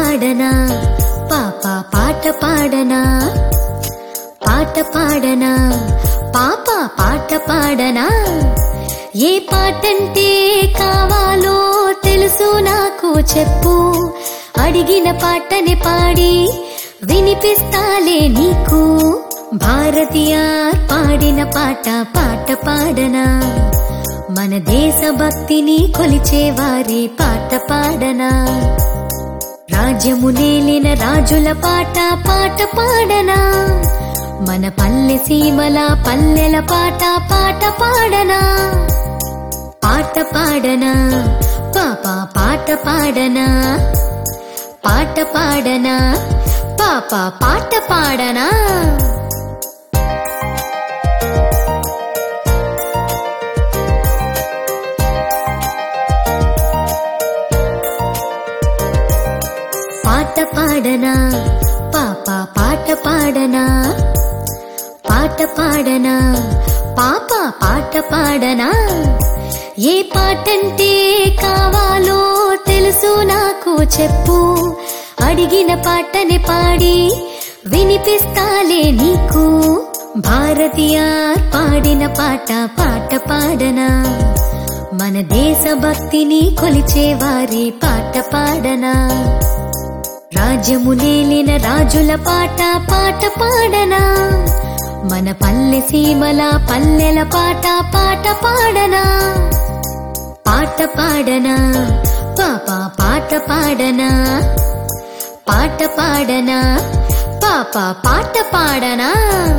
పాడనా పాప పాట పాడనా పాట పాడనా పాప పాట పాడనా ఏ పాటంటే కావాలో తెలుసు నాకు చెప్పు అడిగిన పాటని పాడి వినిపిస్తాలే నీకు భారతీయ పాడిన పాట పాట పాడనా మన దేశభక్తిని కొలిచే వారి పాట పాడనా రాజ్యము నేలిన రాజుల పాట పాట పాడనా మన పల్లె సీమల పల్లెల పాట పాట పాడనా పాట పాడనా పాప పాట పాడనా పాట పాడనా పాప పాట పాడనా పాట పాడనా పాప పాట పాడనా పాట పాడనా పాప పాట పాడనా ఏ పాటంటే కావాలో తెలుసు నాకు చెప్పు అడిగిన పాటని పాడి వినిపిస్తాలే నీకు భారతీయ పాడిన పాట పాట పాడనా మన దేశభక్తిని కొలిచే వారి పాట పాడనా రాజ్యము నేలిన రాజుల పాట పాట పాడనా మన పల్లె సీమల పల్లెల పాట పాట పాడనా పాట పాడనా పాప పాట పాడనా పాట పాడనా పాప పాట పాడనా